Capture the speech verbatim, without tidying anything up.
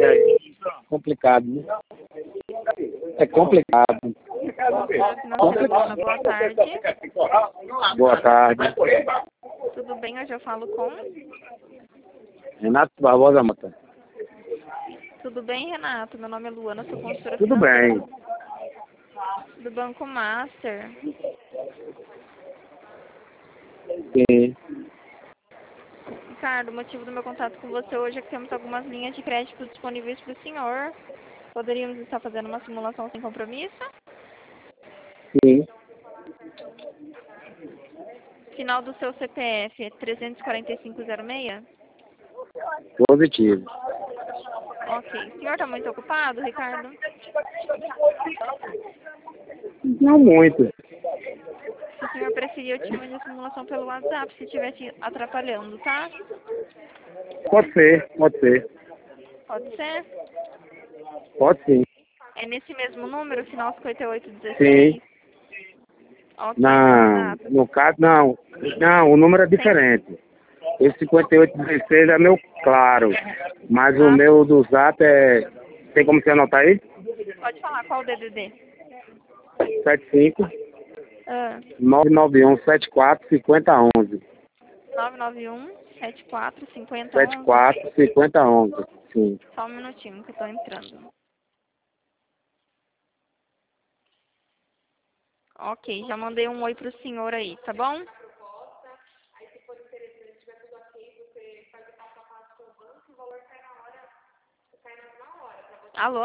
E aí? Complicado, né? É complicado. Complicado. Boa tarde. Boa tarde. Tudo bem? Hoje eu falo com... Renato Barbosa Mota. Tudo bem, Renato? Meu nome é Luana, sou consultora Tudo financeira bem. do Banco Master. Sim. Ricardo, o motivo do meu contato com você hoje é que temos algumas linhas de crédito disponíveis para o senhor. Poderíamos estar fazendo uma simulação sem compromisso? Sim. Final do seu C P F é trezentos e quarenta e cinco zero seis? Positivo. Ok. O senhor está muito ocupado, Ricardo? Não muito. Se o senhor preferir, eu te mando a simulação pelo WhatsApp se estiver te atrapalhando, tá? Pode ser, pode ser. Pode ser? Pode sim. É nesse mesmo número, final cinquenta e oito dezesseis? Sim. Ok, Não, Renato. no caso, não. Não, o número é Tem... diferente. Esse cinquenta e oito dezesseis é meu claro. Mas o Ah, meu do Zap é... Tem como você anotar aí? pode falar, qual o D D D? sete cinco Ah, nove nove um sete quatro cinco zero um um. nove nove um, sete quatro, cinco zero sete um um. quatro cinco zero um um. Sim. Só um minutinho que eu tô entrando. Ok, já mandei um oi pro senhor aí, tá bom? Alô?